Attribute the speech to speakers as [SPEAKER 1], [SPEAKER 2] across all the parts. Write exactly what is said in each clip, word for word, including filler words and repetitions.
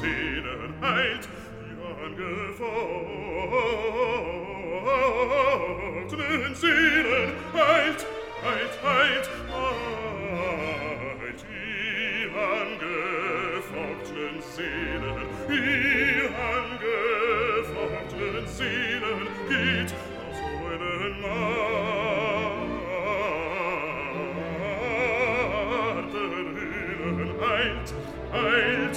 [SPEAKER 1] Seelen heilt, die angefochtenen Seelen heilt, heilt, heilt, heilt, die angefochtenen Seelen, die angefochtenen Seelen geht aus euren Marterhöhlen heilt, heilt,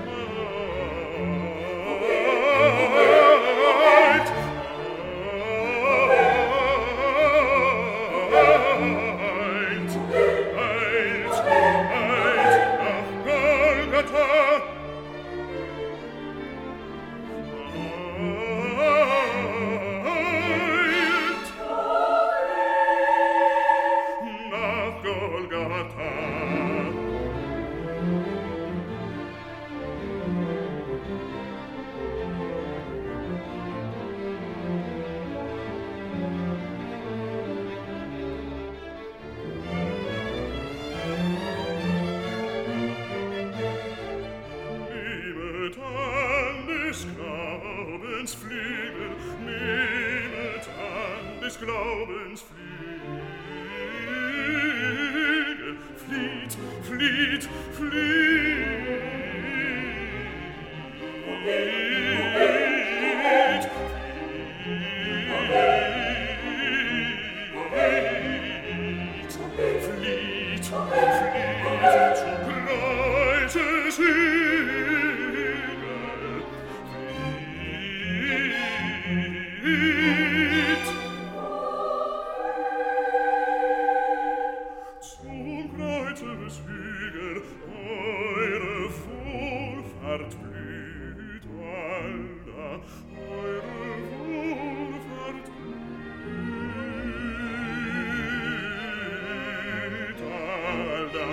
[SPEAKER 1] Glaubens Flügel, flieht, flieht, flieht, flieht, flieht, flieht, zum Kreuzes Hügel, flieht. Zum Hügel, eure Wohlfahrt blüht alla, eure Wohlfahrt blüht alla.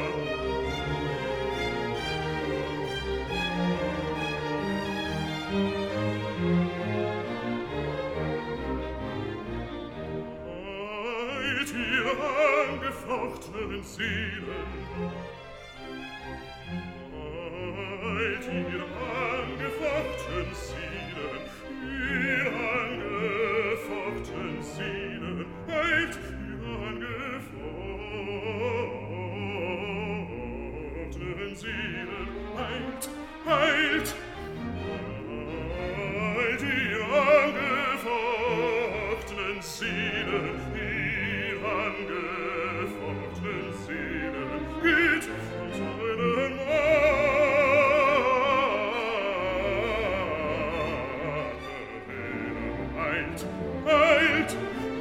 [SPEAKER 1] Heilt ihr angefochtenen Seelen, heilt ihr angefochten Seelen, ihr angefochten Seelen, heilt ihr angefochten Seelen, heilt, heilt, heilt ihr angefochten Seelen, ihr angefochten Seelen, geht aus euren Marterhöhlen, heilt, heilt,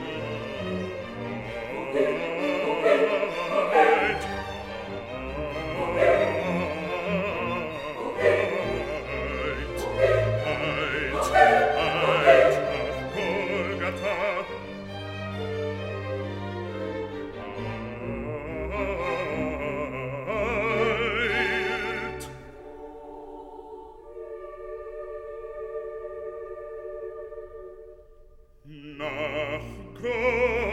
[SPEAKER 1] heilt, heilt, heilt, nach Golgatha. Nach Golgatha